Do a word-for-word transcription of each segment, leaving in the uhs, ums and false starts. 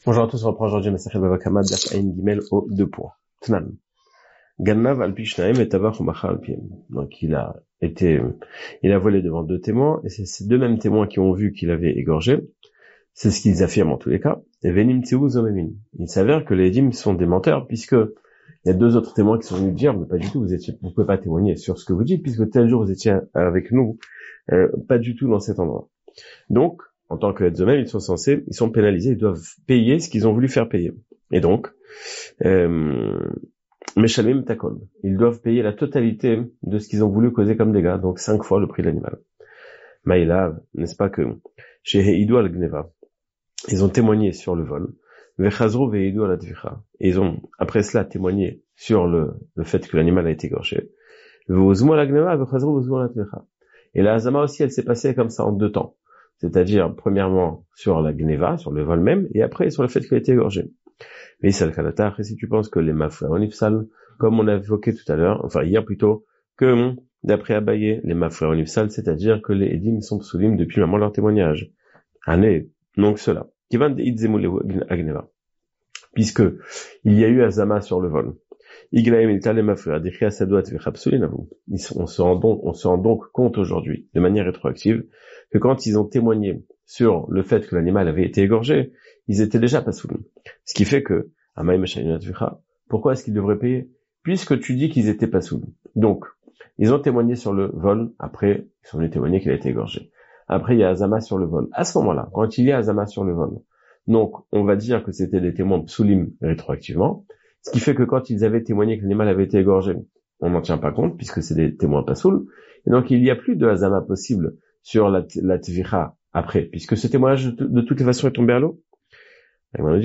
Bonjour à tous, on reprend aujourd'hui Masechet Bava Kama Daf Ayin Gimel au deux points. Tnan. Gannav al Pishnaim et Tavach Umacha al Piem. Donc il a été, il a volé devant deux témoins, et c'est ces deux mêmes témoins qui ont vu qu'il avait égorgé. C'est ce qu'ils affirment en tous les cas. Et Venim Tseu Zomemin. Il s'avère que les dîmes sont des menteurs, puisque il y a deux autres témoins qui sont venus dire, mais pas du tout, vous étiez, vous pouvez pas témoigner sur ce que vous dites, puisque tel jour vous étiez avec nous, euh, pas du tout dans cet endroit. Donc, en tant que Edzomem, ils sont censés, ils sont pénalisés, ils doivent payer ce qu'ils ont voulu faire payer. Et donc, euh, Meshalmim Takol, ils doivent payer la totalité de ce qu'ils ont voulu causer comme dégâts, donc cinq fois le prix de l'animal. Maïlav, n'est-ce pas que chez Heidou al Gneva, ils ont témoigné sur le vol, Vechazru ve'Heidou al Advicha, et ils ont après cela témoigné sur le, le fait que l'animal a été égorgé. Ve'Ozmu al Gneva, Vechazru ve'Ozmu al Advicha. Et la Hazama aussi, elle s'est passée comme ça en deux temps. C'est-à-dire, premièrement, sur la gneva, sur le vol même, et après, sur le fait qu'il a été égorgé. Mais Issal Kalatar, et si tu penses que les mafrères onifsal, comme on a évoqué tout à l'heure, enfin hier plutôt, que, d'après Abaye, les mafrères onifsal, c'est-à-dire que les édim sont psoulim depuis le moment de leur témoignage. Année, donc cela. Kivan de Idzemule Agneva. Puisque, il y a eu Azama sur le vol. Iglaim ilta les mafrères, décrit Sadouat Vechapsoulin à vous. On se rend donc, on se rend donc compte aujourd'hui, de manière rétroactive, que quand ils ont témoigné sur le fait que l'animal avait été égorgé, ils étaient déjà pas soumis. Ce qui fait que, Amaï Meshaïnat Vicha, pourquoi est-ce qu'ils devraient payer? Puisque tu dis qu'ils étaient pas soumis. Donc, ils ont témoigné sur le vol, après, ils sont venus témoigner qu'il a été égorgé. Après, il y a Azama sur le vol. À ce moment-là, quand il y a Azama sur le vol, donc, on va dire que c'était des témoins psoulim rétroactivement, ce qui fait que quand ils avaient témoigné que l'animal avait été égorgé, on n'en tient pas compte, puisque c'est des témoins pasoul, et donc il n'y a plus de Azama possible sur la, la tvicha après, puisque ce témoignage de, de toutes les façons est tombé à l'eau. Non,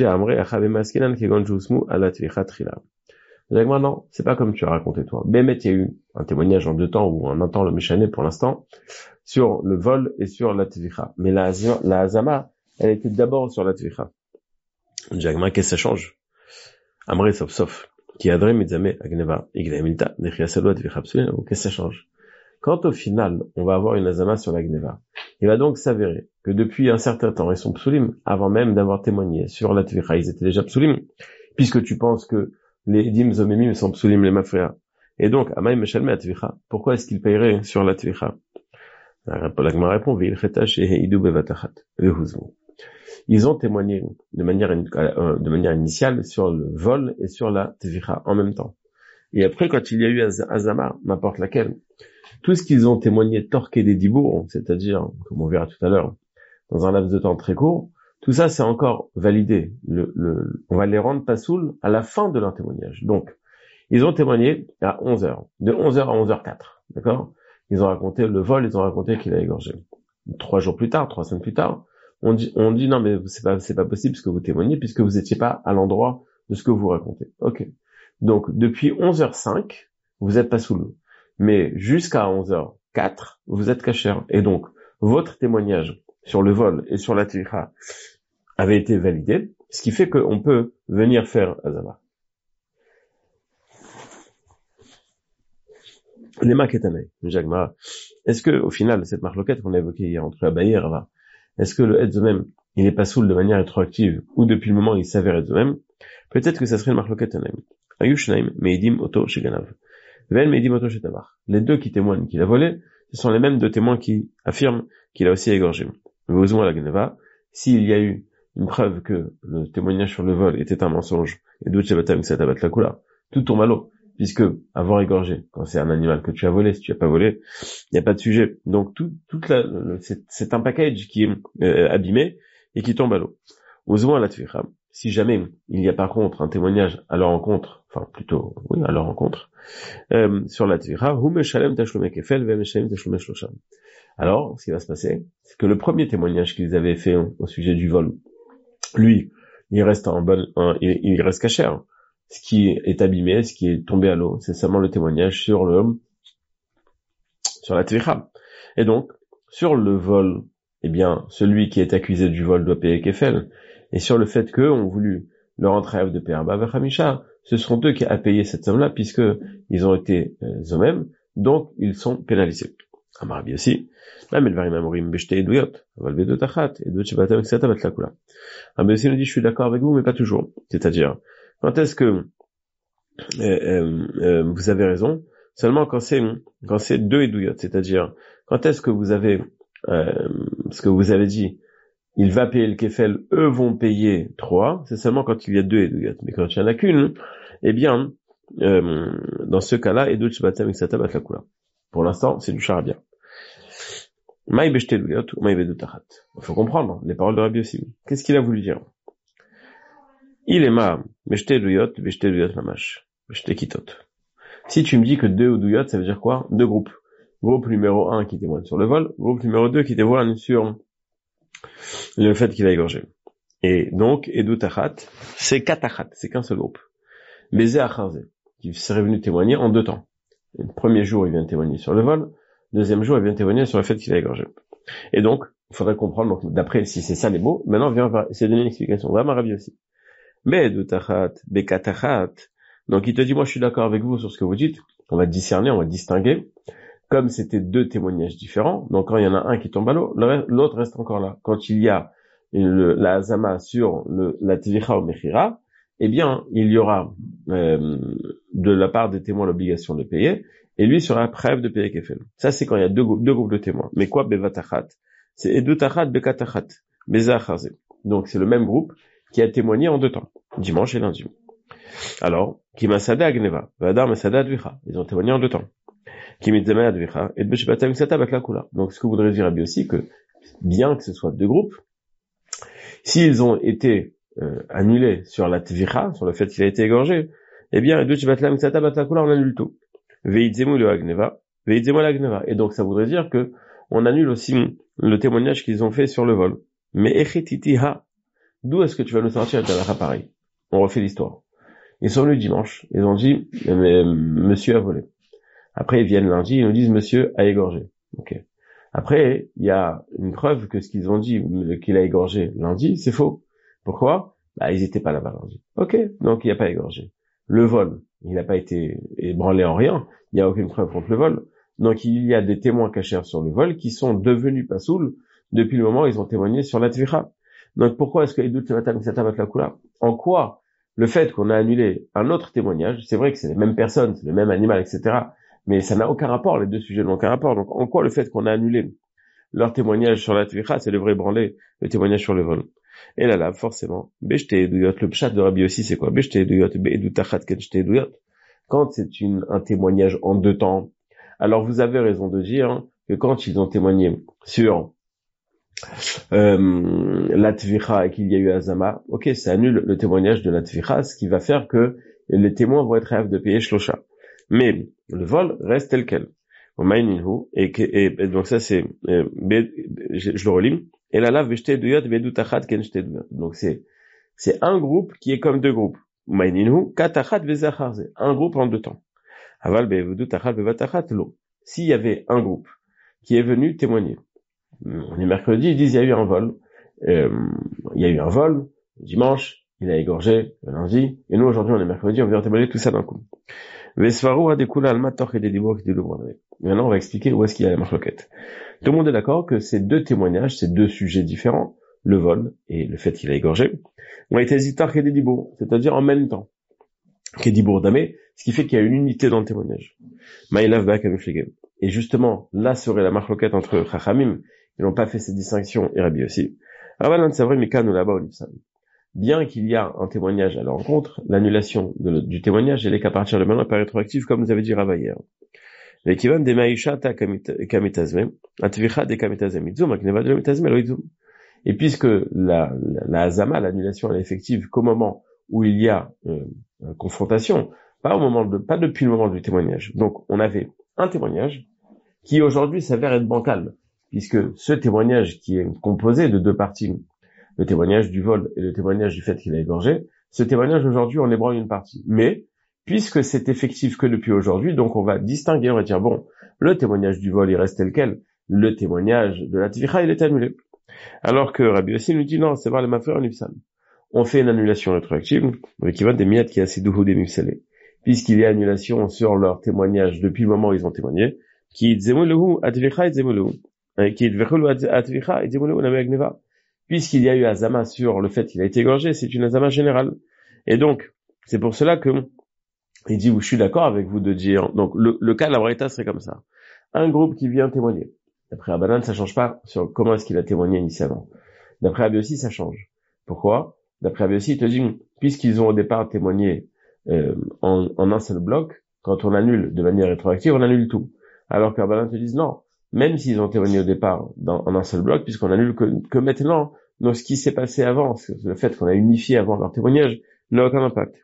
c'est pas comme tu as raconté toi. Bémet, il y a eu un témoignage en deux temps, ou en un temps le méchané pour l'instant, sur le vol et sur la tvicha. Mais la, la Azama, elle était d'abord sur la tvicha. Jagma, qu'est-ce que ça change? Amré, sauf, sauf. Qui adré, mitzame, agneva, iglaimilta, nechiasalot, vichapsulin, ou qu'est-ce que ça change? Quand au final, on va avoir une azama sur la gneva, il va donc s'avérer que depuis un certain temps, ils sont psoulim, avant même d'avoir témoigné sur la tvicha, ils étaient déjà psoulim, puisque tu penses que les dim zomemim sont psoulim les mafria. Et donc, amaï meshalme la tvicha, pourquoi est-ce qu'ils paieraient sur la tvicha? La Gemara répond, ve'il cheta sheheidou bevatachat, vehuzmu. Ils ont témoigné de manière, de manière initiale sur le vol et sur la tvicha en même temps. Et après, quand il y a eu azama, n'importe laquelle, tout ce qu'ils ont témoigné torqué des dibours, c'est-à-dire, comme on verra tout à l'heure, dans un laps de temps très court, tout ça c'est encore validé. Le, le, on va les rendre pasoul à la fin de leur témoignage. Donc, ils ont témoigné à onze heures, de onze heures à onze heures quatre, d'accord? Ils ont raconté le vol, ils ont raconté qu'il a égorgé. Trois jours plus tard, trois semaines plus tard, on dit, on dit non mais c'est pas, c'est pas possible ce que vous témoignez puisque vous étiez pas à l'endroit de ce que vous racontez. Ok. Donc, depuis onze heures cinq, vous êtes pasoul. Mais jusqu'à onze heures quatre, vous êtes kasher. Et donc, votre témoignage sur le vol et sur la tvicha avait été validé, ce qui fait qu'on peut venir faire azama. Les maquetanei, Jagma. Est-ce que, au final, cette marloquette qu'on a évoquée hier entre Abaye et Rava, est-ce que le Edzomem, il est pas soul de manière rétroactive, ou depuis le moment il s'avère Edzomem? Peut-être que ça serait le marloquetanei. Ayushnaim, meidim oto sheganav. Ven meidim oto shetavar. Les deux qui témoignent qu'il a volé, ce sont les mêmes deux témoins qui affirment qu'il a aussi égorgé. Vozmo la gneva. S'il y a eu une preuve que le témoignage sur le vol était un mensonge, et d'autres shabatam satabat la kula, tout tombe à l'eau. Puisque avoir égorgé, quand c'est un animal que tu as volé, si tu as pas volé, il n'y a pas de sujet. Donc tout, toute la, le, c'est, c'est un package qui est euh, abîmé et qui tombe à l'eau. Osons à la tvicha. Si jamais il y a par contre un témoignage à leur rencontre, enfin plutôt oui à leur rencontre, euh, sur la tvicha, hu meshalem tashlumei kefel ve meshalem tashlumei shlosham. Alors, ce qui va se passer, c'est que le premier témoignage qu'ils avaient fait au sujet du vol, lui, il reste en bonne, un, il, il reste kasher. Ce qui est abîmé, ce qui est tombé à l'eau, c'est seulement le témoignage sur le, sur la tvicha. Et donc, sur le vol, eh bien, celui qui est accusé du vol doit payer kefel. Et sur le fait qu'eux ont voulu leur entrave de Perba Vachamisha, ce sont eux qui ont payé cette somme-là, puisque ils ont été euh, eux-mêmes, donc ils sont pénalisés. Amar Rabbi Yossi, même el varim amorim beshte eduyot, aval bedot achat, edut shebatem ksata bat lakula. Rabbi Yossi nous dit, je suis d'accord avec vous, mais pas toujours. C'est-à-dire, quand est-ce que euh, euh, euh, vous avez raison? Seulement quand c'est quand c'est deux eduyot, c'est-à-dire, quand est-ce que vous avez euh, ce que vous avez dit, il va payer le kefel, eux vont payer trois, c'est seulement quand il y a deux eduyot. Mais quand il n'y en a qu'une, eh bien, euh, dans ce cas-là, edut shebatem ksata bat lakula. Pour l'instant, c'est du charabia. Maï beshte eduyot ou maï bedut achat. Il faut comprendre les paroles de Rabbi Yossi. Qu'est-ce qu'il a voulu dire? Il est ma beshte eduyot, beshte eduyot mamash, beshte kitot. Si tu me dis que deux eduyot, ça veut dire quoi? Deux groupes. Groupe numéro un qui témoigne sur le vol, groupe numéro deux qui témoigne sur le fait qu'il a égorgé. Et donc, edut achat, c'est quatre achat, c'est qu'un seul groupe. Bézé acharze, qui serait venu témoigner en deux temps. Le premier jour, il vient témoigner sur le vol. Deuxième jour, il vient témoigner sur le fait qu'il a égorgé. Et donc, il faudrait comprendre, donc, d'après, si c'est ça les mots, maintenant, on vient essayer de donner une explication. Vraiment, Rabbi aussi. Mais, de tachat, bekatachat. Donc, il te dit, moi, je suis d'accord avec vous sur ce que vous dites. On va discerner, on va distinguer. Comme c'était deux témoignages différents, donc quand il y en a un qui tombe à l'eau, l'autre reste encore là. Quand il y a une, la azama sur le, la tvicha ou mechira, eh bien, il y aura, euh, de la part des témoins l'obligation de payer, et lui sera preuve de payer kefel. Ça, c'est quand il y a deux, deux groupes de témoins. Mais quoi, bevatachat? C'est edutachat, bekatachat, bezacharze. Donc, c'est le même groupe qui a témoigné en deux temps, dimanche et lundi. Alors, qui masada agneva, vadar masada advicha. Ils ont témoigné en deux temps. Qui mitzema advicha, et beshbatam ksata baklakula. Donc, ce que voudrait dire Rabbi aussi que, bien que ce soit deux groupes, s'ils ont été euh, annulés sur la tvicha, sur le fait qu'il a été égorgé, eh bien, edut shebatlam ksata baklakula, on annule tout. Veitzemu le agneva, veitzemu l'agneva. Et donc, ça voudrait dire que on annule aussi le témoignage qu'ils ont fait sur le vol. Mais echetitiha, d'où est-ce que tu vas nous sortir le halakha pareil? On refait l'histoire. Ils sont venus dimanche, ils ont dit, mais, monsieur a volé. Après, ils viennent lundi, ils nous disent, monsieur a égorgé. Ok. Après, il y a une preuve que ce qu'ils ont dit, qu'il a égorgé lundi, c'est faux. Pourquoi? Bah, ils étaient pas là-bas lundi. Ok. Donc, il n'a pas égorgé. Le vol, il n'a pas été ébranlé en rien. Il n'y a aucune preuve contre le vol. Donc, il y a des témoins cachers sur le vol qui sont devenus pasoul depuis le moment où ils ont témoigné sur la tvicha. Donc, pourquoi est-ce que Edut Sevatam Ksata Batlakula? En quoi le fait qu'on a annulé un autre témoignage, c'est vrai que c'est les mêmes personnes, c'est le même animal, et cetera, mais ça n'a aucun rapport, les deux sujets n'ont aucun rapport. Donc, en quoi le fait qu'on a annulé leur témoignage sur la tvicha, c'est le vrai branler le témoignage sur le vol? Et là, là, forcément, Beshte Eduyot, le pshat de Rabbi aussi, c'est quoi? Beshte Eduyot, Be'edutachat Kenshte Eduyot. Quand c'est une, un témoignage en deux temps, alors vous avez raison de dire que quand ils ont témoigné sur euh, la tvicha et qu'il y a eu azama, ok, ça annule le témoignage de la tvicha, ce qui va faire que les témoins vont être rêves de payer shlosha. Mais le vol reste tel quel. Et, et, et donc ça c'est, euh, je, je le relis. Et là là, veshte eduyot be'edutachat kenshte eduyot. Donc c'est c'est un groupe qui est comme deux groupes. Un groupe en deux temps. S'il y avait un groupe qui est venu témoigner, on est mercredi, ils disent il y a eu un vol, euh, il y a eu un vol, dimanche, il a égorgé le lundi, et nous aujourd'hui on est mercredi, on vient témoigner tout ça d'un coup. Maintenant on va expliquer où est-ce qu'il y a la marloquette. Tout le monde est d'accord que ces deux témoignages, ces deux sujets différents, le vol et le fait qu'il a égorgé, ont été zitar kededibour, c'est-à-dire en même temps. Kedibour damé, ce qui fait qu'il y a une unité dans le témoignage. Maïlav ba'ak amifligem. Et justement, là serait la marloquette entre Chachamim, ils n'ont pas fait cette distinction, et Rabbi aussi. Bien qu'il y a un témoignage à leur rencontre, l'annulation de, du témoignage, elle est qu'à partir de maintenant, pas rétroactive, comme nous avait dit Rava hier. Et puisque la, la, la azama, l'annulation, elle est effective qu'au moment où il y a euh, une confrontation, pas au moment de, pas depuis le moment du témoignage. Donc, on avait un témoignage qui aujourd'hui s'avère être bancal, puisque ce témoignage qui est composé de deux parties, le témoignage du vol et le témoignage du fait qu'il a égorgé, ce témoignage aujourd'hui on ébranle une partie. Mais, puisque c'est effectif que depuis aujourd'hui, donc on va distinguer, on va dire, bon, le témoignage du vol il reste tel quel, le témoignage de la tvicha il est annulé. Alors que Rabbi aussi nous dit non, c'est voir les mafrères en ipsal. On fait une annulation rétroactive, avec qui va des miat qui a assez doux des mipsalés. Puisqu'il y a annulation sur leur témoignage depuis le moment où ils ont témoigné, Qui zemuluhu atvicha et zemuluhu. Qui dvechulu atvicha et zemuluhu namegneva. Puisqu'il y a eu azama sur le fait qu'il a été égorgé, c'est une azama générale. Et donc, c'est pour cela que il dit, je suis d'accord avec vous de dire, donc le, le cas de la Braïta serait comme ça. Un groupe qui vient témoigner. D'après Rabbanan, ça change pas sur comment est-ce qu'il a témoigné initialement. D'après Rabbi Yossi, ça change. Pourquoi? D'après Rabbi Yossi, il te dit, puisqu'ils ont au départ témoigné euh, en, en un seul bloc, quand on annule de manière rétroactive, on annule tout. Alors que Rabbanan te dit non, même s'ils ont témoigné au départ dans, en un seul bloc, puisqu'on annule que, que maintenant, donc ce qui s'est passé avant, le fait qu'on a unifié avant leur témoignage, n'a aucun impact.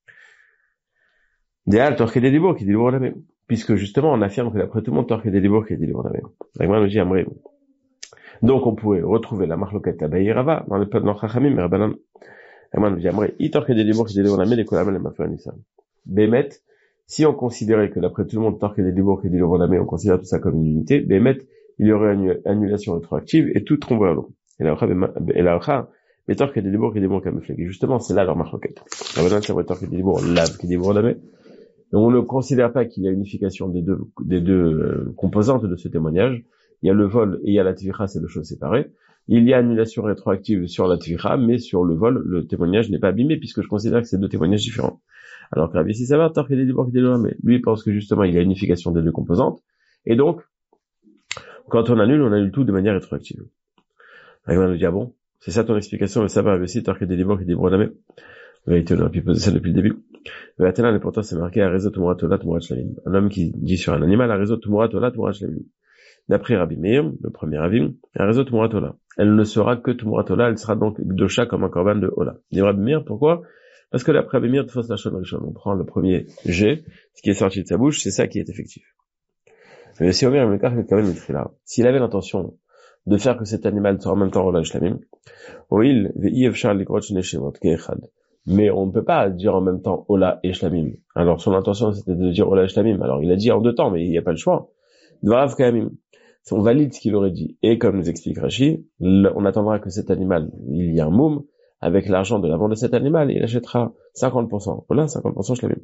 Déal, torque des débours, qui dit le même. Puisque justement, on affirme que d'après tout le monde, torque des débours, qui dit le même. L'agma nous dit, Amré. Donc, on pouvait retrouver la marloquette à Baïrava, dans le peuple de Chachamim, mais Rabbanan. L'agma nous dit, Amré, i torque des débours, qui dit le même, les kolamel et maféanissan. Bémet, si on considérait que d'après tout le monde, torque des débours, qui dit le même, on considère tout ça comme une unité, Bémet, il y aurait une annulation rétroactive et tout tomberait à l'eau. Et la Racha, mais torque des débours, qui dit le même, et justement, c'est là leur marloquette. Rabbanan, c'est vrai, torque des débours, lave, qui dit le même. On ne considère pas qu'il y a unification des deux, des deux euh, composantes de ce témoignage. Il y a le vol et il y a la tvicha, c'est deux choses séparées. Il y a annulation rétroactive sur la tvicha, mais sur le vol, le témoignage n'est pas abîmé puisque je considère que c'est deux témoignages différents. Alors que Rabbi Yossi, ça va, torque des débours, mais lui, il pense que justement, il y a unification des deux composantes. Et donc, quand on annule, on annule tout de manière rétroactive. On nous dit, ah bon, c'est ça ton explication, mais ça va, Rabbi Yossi, torque des débours, mais vérité, on aurait pu poser ça depuis le début. Mais Athéna, pourtant, c'est marqué à Réseau Tumurat Ola Tumurat Shlamim. Un homme qui dit sur un animal, à Réseau Tumurat Ola Tumurat Shlamim. D'après Rabbi Meir, le premier avis, à Réseau Tumurat Ola. Elle ne sera que Tumurat Ola, elle sera donc Gdosha comme un korban de Ola. Dit Rabbi Meir, pourquoi? Parce que d'après Rabbi Meir, Tfos Lachon Rishon, on prend le premier jet, ce qui est sorti de sa bouche, c'est ça qui est effectif. Mais si Omer, s'il avait l'intention de faire que cet animal soit en même temps Ola Shlamim, Oil, Ve'i Efshar Likrot Shneshemot, Ke'echad. Mais on ne peut pas dire en même temps Ola et Shlamim. Alors son intention c'était de dire Ola et Shlamim. Alors il a dit en deux temps, mais il n'y a pas le choix. Dvarav Kamim. On valide ce qu'il aurait dit. Et comme nous explique Rashi, on attendra que cet animal, il y a un moum, avec l'argent de la vente de cet animal, il achètera cinquante pour cent Ola, cinquante pour cent Shlamim.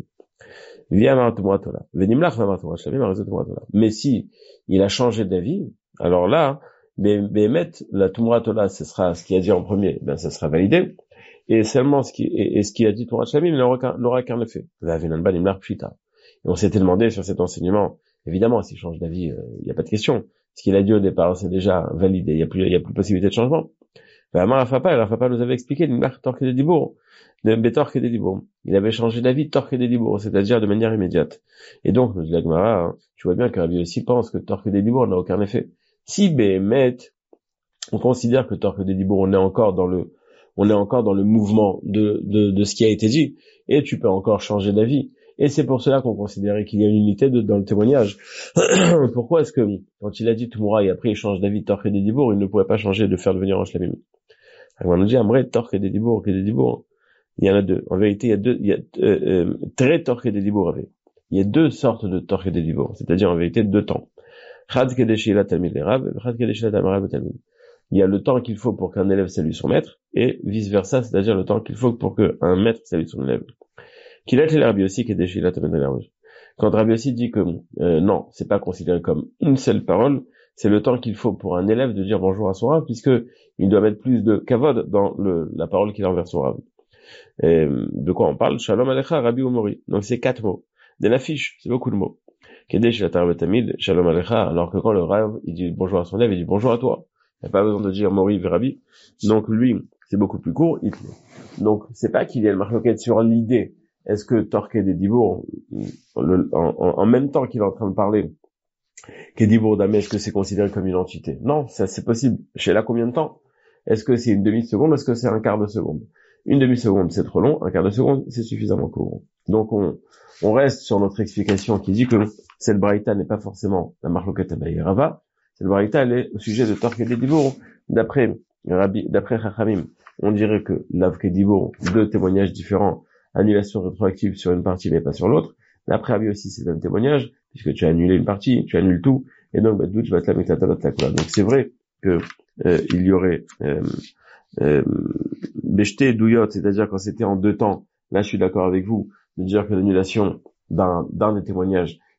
Mais si il a changé d'avis, alors là, Bémet, la Tumurat Ola, ce sera ce qu'il a dit en premier, ben ça sera validé. Et seulement ce qui, et, et ce qui a dit Tumurat Shlamim n'aura qu'un effet. Et on s'était demandé sur cet enseignement, évidemment, s'il change d'avis, il euh, n'y a pas de question. Ce qu'il a dit au départ, c'est déjà validé, il n'y a plus, il y a plus de possibilité de changement. Amar Rafapa, Rafapa nous avait expliqué, torque des dibour, de Bétorque des dibour. Il avait changé d'avis, torque des dibour, c'est-à-dire de manière immédiate. Et donc, nous dit la Gemara, hein, tu vois bien que Rabbi Yossi pense que torque des dibour n'a aucun effet. Si Bémet, on considère que torque des dibour, on est encore dans le, on est encore dans le mouvement de, de, de ce qui a été dit, et tu peux encore changer d'avis. Et c'est pour cela qu'on considérait qu'il y a une unité de, dans le témoignage. Pourquoi est-ce que, quand il a dit Tumura et après il change d'avis, torque des dibour, il ne pourrait pas changer de faire devenir un Shlamim? On nous dit, en vrai, torque des dibour, que des dibour, il y en a deux. En vérité, il y a deux, il y a, euh, euh, très torque des dibour avec. Il y a deux sortes de torque des dibour, c'est-à-dire en vérité deux temps. Chad kedeshila talmid l'erab, chad kedeshila tamarab talmid. Il y a le temps qu'il faut pour qu'un élève salue son maître, et vice-versa, c'est-à-dire le temps qu'il faut pour qu'un maître salue son élève. Qu'il a été Rabbi Yossi qui est déchiré la l'erab. Quand Rabbi Yossi dit que euh, non, c'est pas considéré comme une seule parole, c'est le temps qu'il faut pour un élève de dire bonjour à son rave, puisque il doit mettre plus de kavod dans le, la parole qu'il a envers son rave. Et de quoi on parle? Shalom alecha, Rabbi Umori. Donc c'est quatre mots. Des affiches, c'est beaucoup de mots. Kedesh la tarbetamid, Shalom alecha, alors que quand le rave, il dit bonjour à son élève, il dit bonjour à toi. Il n'y a pas besoin de dire Mori Rabbi. Donc lui, c'est beaucoup plus court, il Donc c'est pas qu'il y a le marloquette sur l'idée. Est-ce que Torque des Dibour, en, en, en même temps qu'il est en train de parler, Kédibour Damé, est-ce que c'est considéré comme une entité? Non, ça c'est possible. Chez là, combien de temps? Est-ce que c'est une demi-seconde? Est-ce que c'est un quart de seconde? Une demi-seconde, c'est trop long. Un quart de seconde, c'est suffisamment court. Donc on, on reste sur notre explication qui dit que cette braïta n'est pas forcément la marloquette Abaye Rava. Cette braïta, elle est au sujet de Torque des Dibour. D'après Rabbi, d'après Chachamim, on dirait que Lav Kédibour, deux témoignages différents, annulation rétroactive sur une partie mais pas sur l'autre. D'après Rabbi aussi, c'est le même témoignage, puisque tu as annulé une partie, tu annules tout, et donc, bah, d'où tu vas te la mettre la Donc, c'est vrai que, euh, il y aurait, euh, euh, Bechté, Douyot, c'est-à-dire quand c'était en deux temps, là, je suis d'accord avec vous, de dire que l'annulation d'un, d'un des témoignages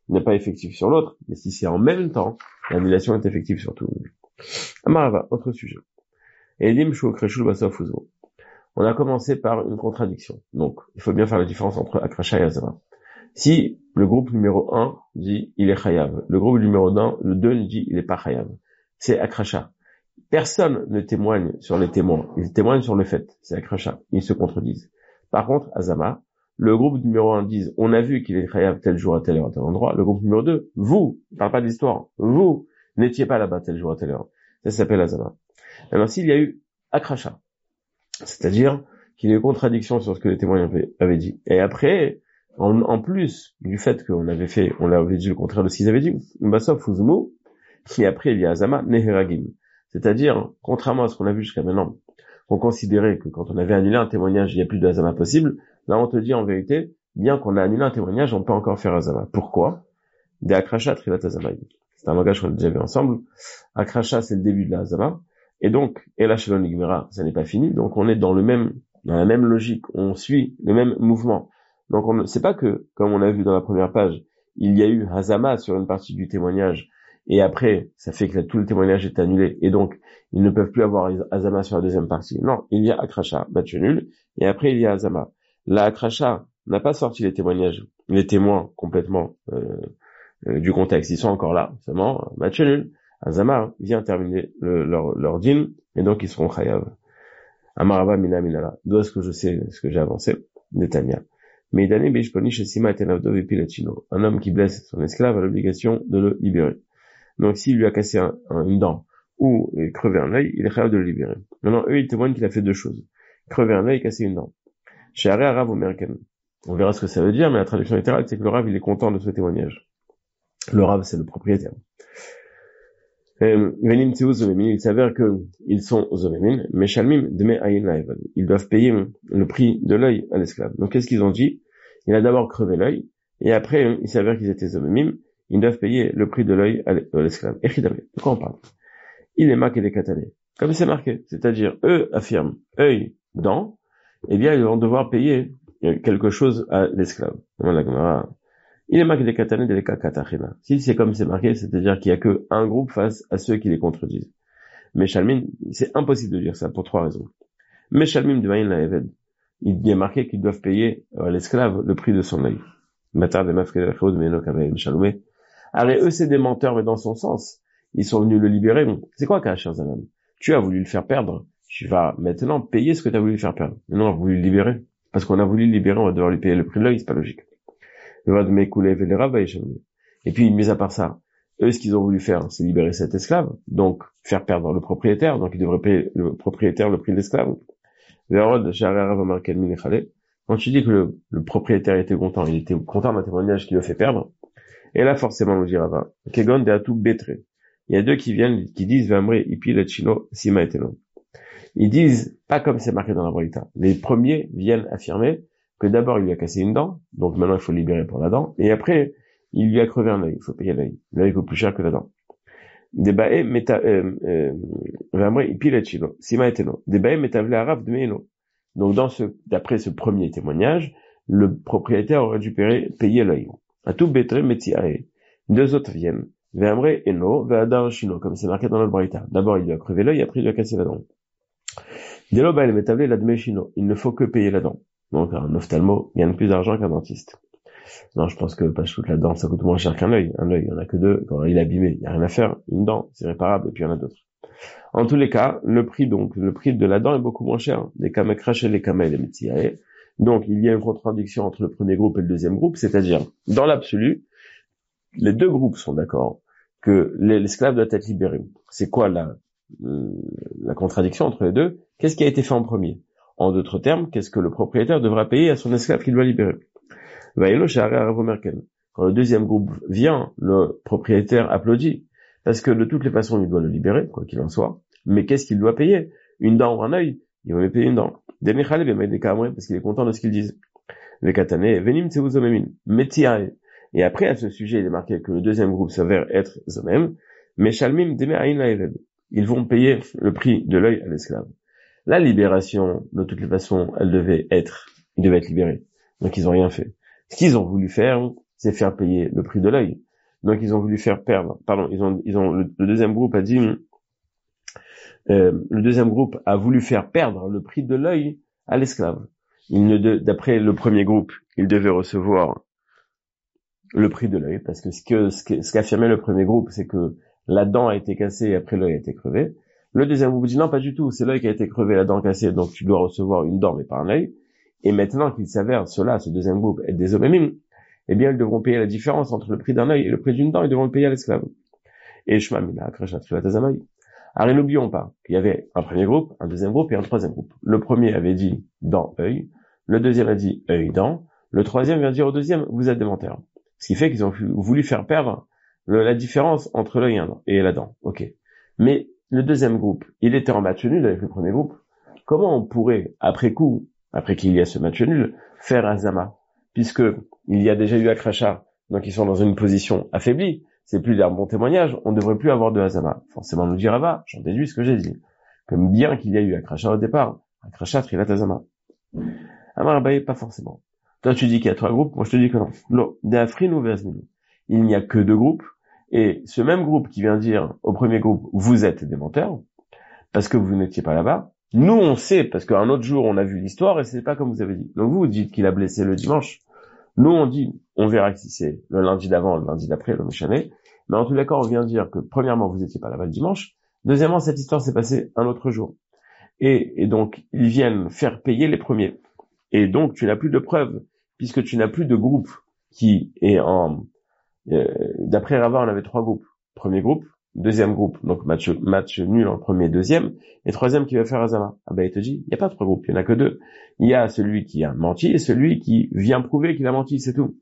n'est pas effectif sur l'autre, mais si c'est en même temps, l'annulation est effective sur tout. Amarava, autre sujet. Edim shu kreshul basaf uzo. On a commencé par une contradiction. Donc, il faut bien faire la différence entre Akrasha et Azama. Si le groupe numéro un dit il est chayav, le groupe numéro deux dit il est pas chayav, c'est Akrasha. Personne ne témoigne sur les témoins, ils témoignent sur le fait, c'est Akrasha, ils se contredisent. Par contre, Azama, le groupe numéro un dit on a vu qu'il est chayav tel jour à telle heure à tel endroit, le groupe numéro deux, vous, je parle pas d'histoire, vous n'étiez pas là-bas tel jour à telle heure. Ça s'appelle Azama. Alors s'il y a eu Akrasha, c'est-à-dire qu'il y a eu contradiction sur ce que les témoins avaient, avaient dit, et après, En, en plus du fait qu'on avait fait, on avait dit le contraire de ce qu'ils avaient dit, Mbasov Fuzmu, et après il y a Azama Neheragim. C'est-à-dire, contrairement à ce qu'on a vu jusqu'à maintenant, on considérait que quand on avait annulé un témoignage, il n'y a plus de Azama possible. Là, on te dit en vérité, bien qu'on a annulé un témoignage, on peut encore faire Azama. Pourquoi? De Akrasha Trilat Azama. C'est un langage qu'on a déjà vu ensemble. Akrasha, c'est le début de la Azama. Et donc, Ela Shelon Igmera, ça n'est pas fini. Donc, on est dans le même, dans la même logique. On suit le même mouvement. Donc, on ne sait pas que, comme on a vu dans la première page, il y a eu Hazama sur une partie du témoignage, et après, ça fait que là, tout le témoignage est annulé, et donc, ils ne peuvent plus avoir Hazama sur la deuxième partie. Non, il y a Akrasha, match nul, et après, il y a Hazama. La Akrasha n'a pas sorti les témoignages, les témoins complètement euh, euh, du contexte. Ils sont encore là, seulement, match nul. Hazama vient terminer le, leur, leur din, et donc ils seront chayav. Amarava mina minala. D'où est-ce que je sais ce que j'ai avancé? Netanya. Mais un homme qui blesse son esclave a l'obligation de le libérer. Donc s'il lui a cassé un, un, une dent ou crevé un œil, il est capable de le libérer. Maintenant, eux, ils témoignent qu'il a fait deux choses. Crever un œil et casser une dent. Chez Haré Arav American. On verra ce que ça veut dire, mais la traduction littérale, c'est que le Rav, il est content de ce témoignage. Le Rav, c'est le propriétaire. Il s'avère qu'ils sont zomémin, mais shalmim deme ayin laevad. Ils doivent payer le prix de l'œil à l'esclave. Donc qu'est-ce qu'ils ont dit? Il a d'abord crevé l'œil, et après, il s'avère qu'ils étaient zomémim, ils doivent payer le prix de l'œil à l'esclave. Echidame. De quoi on parle? Il est marqué des katanés. Comme c'est marqué. C'est-à-dire, eux affirment œil, dent, eh bien, ils vont devoir payer quelque chose à l'esclave. Il est marqué des katané des kakatachina. Si c'est comme c'est marqué, c'est-à-dire qu'il y a que un groupe face à ceux qui les contredisent. Mais Shalmin, c'est impossible de dire ça pour trois raisons. Mais Shalmin de Maïn la Eved, il y a marqué qu'ils doivent payer à l'esclave le prix de son œil. Matar de Mafkedachod, Meno Kavaïm Shalomé. Alors eux, c'est des menteurs, mais dans son sens. Ils sont venus le libérer. C'est quoi, Kachar Zanam? Tu as voulu le faire perdre. Tu vas maintenant payer ce que tu as voulu faire perdre. Maintenant, on a voulu le libérer. Parce qu'on a voulu le libérer, on va devoir lui payer le prix de l'œil, c'est pas logique. Et puis, mis à part ça, eux, ce qu'ils ont voulu faire, c'est libérer cet esclave, donc faire perdre le propriétaire, donc ils devraient payer le propriétaire le prix de l'esclave. Quand tu dis que le, le propriétaire était content, il était content d'un témoignage qui le fait perdre, et là, forcément, on dira, va. Kegon de Atou Betre. Il y a deux qui viennent, qui disent, Vamré, Ipi, le Chino, Sima et Telon. Ils disent, pas comme c'est marqué dans la Braïta. Les premiers viennent affirmer que d'abord il lui a cassé une dent, donc maintenant il faut le libérer pour la dent, et après il lui a crevé un œil, il faut payer l'œil. L'œil coûte plus cher que la dent. Debae meta vraiment il pile chilo, sima eteno. Debae metavle araf de meno. Donc dans ce d'après ce premier témoignage, le propriétaire aurait dû payer l'œil. À tout betre metiae. Deux autres viennent. Ve'amre eno, ve'adar chino, comme c'est marqué dans le Braïta. D'abord il lui a crevé l'œil, après il lui a cassé la dent. Delo bael metavle la dme chino. Il ne faut que payer la dent. Donc, un ophtalmo gagne plus d'argent qu'un dentiste. Non, je pense que pas toute la dent, ça coûte moins cher qu'un œil. Un œil, il y en a que deux. Quand il est abîmé, il n'y a rien à faire. Une dent, c'est réparable, et puis il y en a d'autres. En tous les cas, le prix, donc, le prix de la dent est beaucoup moins cher. Les kamek crachés, les kamek, les métiers. Donc, il y a une contradiction entre le premier groupe et le deuxième groupe, c'est-à-dire, dans l'absolu, les deux groupes sont d'accord que l'esclave doit être libéré. C'est quoi la, la contradiction entre les deux? Qu'est-ce qui a été fait en premier? En d'autres termes, qu'est-ce que le propriétaire devra payer à son esclave qu'il doit libérer? Quand le deuxième groupe vient, le propriétaire applaudit, parce que de toutes les façons, il doit le libérer, quoi qu'il en soit. Mais qu'est-ce qu'il doit payer? Une dent ou un œil? Il va lui payer une dent. Parce qu'il est content de ce qu'ils disent. Et après, à ce sujet, il est marqué que le deuxième groupe s'avère être Zomem, mais Shalmim deme ayin laeved. Ils vont payer le prix de l'œil à l'esclave. La libération, de toutes les façons, elle devait être, il devait être libéré. Donc ils ont rien fait. Ce qu'ils ont voulu faire, c'est faire payer le prix de l'œil. Donc ils ont voulu faire perdre, pardon, ils ont, ils ont, le, le deuxième groupe a dit, euh, le deuxième groupe a voulu faire perdre le prix de l'œil à l'esclave. Il ne, de, d'après le premier groupe, il devait recevoir le prix de l'œil, parce que ce que, ce que, ce qu'affirmait le premier groupe, c'est que la dent a été cassée et après l'œil a été crevé. Le deuxième groupe dit non, pas du tout, c'est l'œil qui a été crevé, la dent cassée, donc tu dois recevoir une dent mais pas un œil. Et maintenant qu'il s'avère cela, ce deuxième groupe, être des hommes, eh bien ils devront payer la différence entre le prix d'un œil et le prix d'une dent, ils devront le payer à l'esclave. Et Shema Mina, Krashat Trilatazamaï. Alors n'oublions pas qu'il y avait un premier groupe, un deuxième groupe et un troisième groupe. Le premier avait dit dent, œil, le deuxième a dit œil, dent, le troisième vient dire au deuxième, vous êtes des menteurs. Ce qui fait qu'ils ont voulu faire perdre le, la différence entre l'œil et la dent. Ok. Mais le deuxième groupe, il était en match nul avec le premier groupe. Comment on pourrait, après coup, après qu'il y a ce match nul, faire Azama? Puisque il y a déjà eu Akracha, donc ils sont dans une position affaiblie. C'est plus d'un bon témoignage, on ne devrait plus avoir de Azama. Forcément, nous dira va, j'en déduis ce que j'ai dit. Comme bien qu'il y a eu Akracha au départ, Akracha, Trilat, Azama. Amar Abaye, pas forcément. Toi, tu dis qu'il y a trois groupes, moi je te dis que non. Non, d'Afrin ou Veazminu. Il n'y a que deux groupes, et ce même groupe qui vient dire au premier groupe, vous êtes des menteurs, parce que vous n'étiez pas là-bas. Nous, on sait, parce qu'un autre jour, on a vu l'histoire, et c'est pas comme vous avez dit. Donc vous, vous dites qu'il a blessé le dimanche. Nous, on dit, on verra si c'est le lundi d'avant, le lundi d'après, le méchané. Mais en tout cas, on vient dire que, premièrement, vous n'étiez pas là-bas le dimanche. Deuxièmement, cette histoire s'est passée un autre jour. Et, et donc, ils viennent faire payer les premiers. Et donc, tu n'as plus de preuves, puisque tu n'as plus de groupe qui est en... Euh, d'après Rava, on avait trois groupes. Premier groupe, deuxième groupe, donc match, match nul en premier et deuxième, et troisième qui va faire Azama. Ah ben, il te dit, il n'y a pas trois groupes, il n'y en a que deux. Il y a celui qui a menti et celui qui vient prouver qu'il a menti, c'est tout.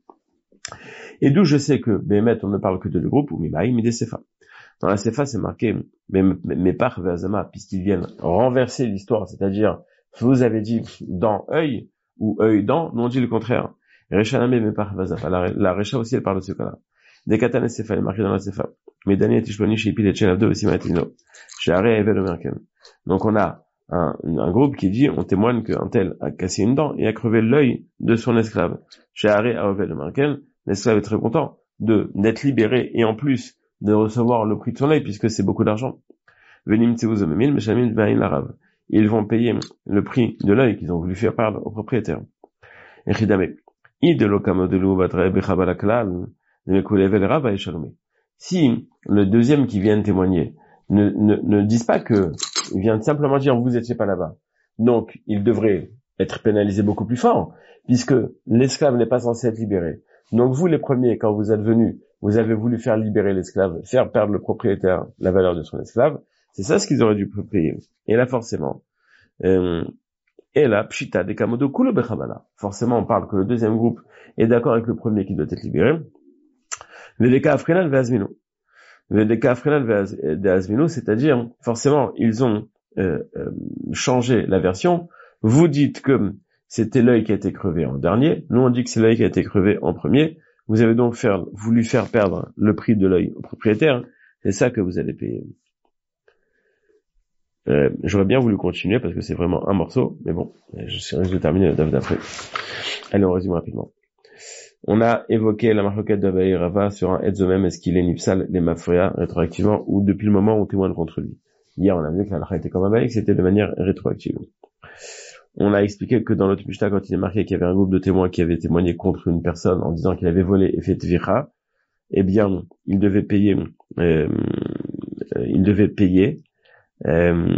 Et d'où je sais que, Béhémet, on ne parle que de deux groupes, ou Mimaï, Midé Sefa. Dans la Sefa, c'est marqué, mais par Azama, puisqu'ils viennent renverser l'histoire, c'est-à-dire, vous avez dit dans œil, ou œil dans, nous on dit le contraire. Rechaname, mais par Azama. La, la Recha aussi, elle parle de ce cas-là. Des Katan et Sefa, elle est marquée dans la Sefa. Mais Daniel Tishbani, chez Ipil et Chelabdo, aussi Maitino. Chez Aré et Velomerken. Donc on a un, un groupe qui dit, on témoigne qu'un tel a cassé une dent et a crevé l'œil de son esclave. Chez Aré et Velomerken, l'esclave est très content de, d'être libéré et en plus de recevoir le prix de son œil puisque c'est beaucoup d'argent. Venim Tseouz Memil, Meshamil Vain l'arabe. Ils vont payer le prix de l'œil qu'ils ont voulu faire perdre au propriétaire. Et Chidame. Ide lokamodelu batre bechabalakla, si le deuxième qui vient témoigner ne, ne, ne disent pas que, il vient simplement dire vous étiez pas là-bas, donc il devrait être pénalisé beaucoup plus fort, puisque l'esclave n'est pas censé être libéré. Donc vous les premiers, quand vous êtes venus, vous avez voulu faire libérer l'esclave, faire perdre le propriétaire la valeur de son esclave, c'est ça ce qu'ils auraient dû payer. Et là forcément, euh, et là, pshita de kamodo kulo bechabala. Forcément, on parle que le deuxième groupe est d'accord avec le premier qui doit être libéré. Vedeka Afrinal Veazminu. Vedeka Afrinal Veazminu, c'est-à-dire, forcément, ils ont euh, euh, changé la version. Vous dites que c'était l'œil qui a été crevé en dernier. Nous, on dit que c'est l'œil qui a été crevé en premier. Vous avez donc faire, voulu faire perdre le prix de l'œil au propriétaire. C'est ça que vous allez payer. Euh, j'aurais bien voulu continuer parce que c'est vraiment un morceau, mais bon, je risque de terminer d'après. Allez, on résume rapidement. On a évoqué la marloquette d'Abaye Rava sur un Edzomem, est-ce qu'il est nipsal, les mafria, rétroactivement, ou depuis le moment où on témoigne contre lui. Hier, on a vu que la lacha était comme Abaye, que c'était de manière rétroactive. On a expliqué que dans l'autre Mishnah, quand il est marqué qu'il y avait un groupe de témoins qui avait témoigné contre une personne en disant qu'il avait volé et fait tvira, eh bien, il devait payer, euh, il devait payer, euh,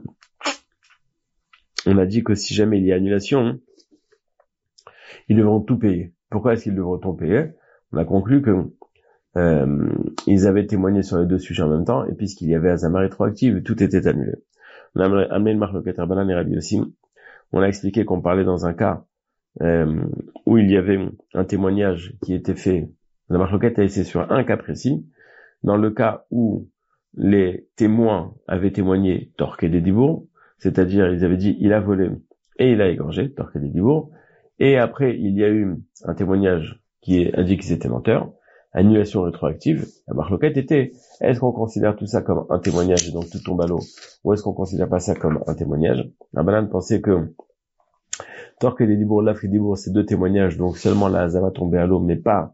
on a dit que si jamais il y a annulation, ils devront tout payer. Pourquoi est-ce qu'ils devront tout payer? On a conclu que euh, ils avaient témoigné sur les deux sujets en même temps, et puisqu'il y avait Azama rétroactive, tout était annulé. On a amené le marloquette Rabbanan et Rabbi aussi. On a expliqué qu'on parlait dans un cas euh, où il y avait un témoignage qui était fait. La marloquette a été sur un cas précis. Dans le cas où les témoins avaient témoigné Torqué des Dibourg, c'est-à-dire ils avaient dit il a volé et il a égorgé Torqué des Dibourg, et après il y a eu un témoignage qui a dit qu'ils étaient menteurs, annulation rétroactive. La marloquette était est-ce qu'on considère tout ça comme un témoignage et donc tout tombe à l'eau, ou est-ce qu'on considère pas ça comme un témoignage? La banane pensait que Torqué des Dibourg, Lafri Dibourg, c'est deux témoignages, donc seulement la Hazama tombait à l'eau, mais pas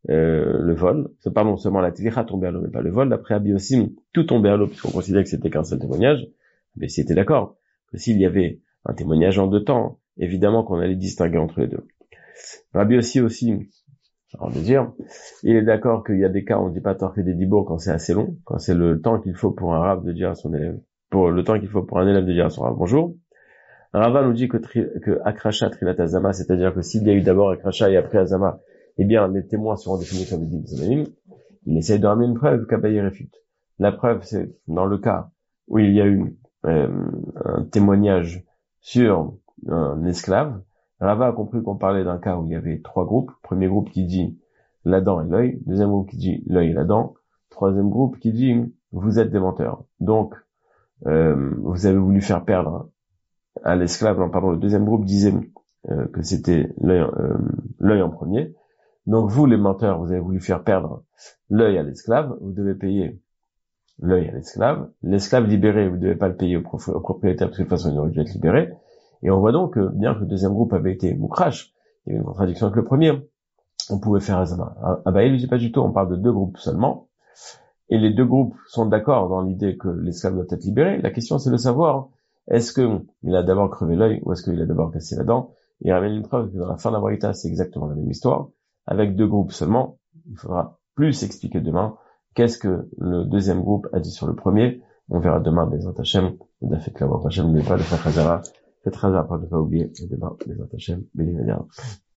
euh, le vol, c'est pas non seulement la tilicha tombait à l'eau, mais pas le vol. D'après Rabbi Yossi, tout tombait à l'eau, puisqu'on considérait que c'était qu'un seul témoignage. Mais s'il était d'accord que s'il y avait un témoignage en deux temps, évidemment qu'on allait distinguer entre les deux. Rabbi Yossi aussi, alors de dire, il est d'accord qu'il y a des cas où on ne dit pas tort que des dibours quand c'est assez long, quand c'est le temps qu'il faut pour un rave de dire à son élève, pour le temps qu'il faut pour un élève de dire à son rave bonjour. Un rava nous dit que, tri, que akrasha trilat azama, c'est-à-dire que s'il y a eu d'abord akrasha et après azama, eh bien, les témoins seront définis comme des dibs. Il essaye de ramener une preuve qu'Abaye réfute. La preuve, c'est dans le cas où il y a eu euh, un témoignage sur un esclave. Rava a compris qu'on parlait d'un cas où il y avait trois groupes. Premier groupe qui dit la dent et l'œil. Deuxième groupe qui dit l'œil et la dent. Troisième groupe qui dit vous êtes des menteurs. Donc, euh, vous avez voulu faire perdre à l'esclave. Non, pardon, le deuxième groupe disait euh, que c'était l'œil, euh, l'œil en premier. Donc vous, les menteurs, vous avez voulu faire perdre l'œil à l'esclave. Vous devez payer l'œil à l'esclave. L'esclave libéré, vous ne devez pas le payer au, prof- au propriétaire parce que de toute façon, il aurait dû être libéré. Et on voit donc que, bien que le deuxième groupe avait été moukrash, il y avait une contradiction avec le premier, on pouvait faire azama. Ah bah, il ne dit pas du tout, on parle de deux groupes seulement. Et les deux groupes sont d'accord dans l'idée que l'esclave doit être libéré. La question, c'est de savoir, est-ce que il a d'abord crevé l'œil ou est-ce qu'il a d'abord cassé la dent? Il ramène une preuve que dans la fin de la Braïta, c'est exactement la même histoire. Avec deux groupes seulement, il faudra plus expliquer demain qu'est-ce que le deuxième groupe a dit sur le premier. On verra demain Bezrat Hashem, d'Afek la Hashem, n'oubliez pas de faire Khazara, faites Khazara pour ne pas oublier, et demain Bezrat Hashem, Béni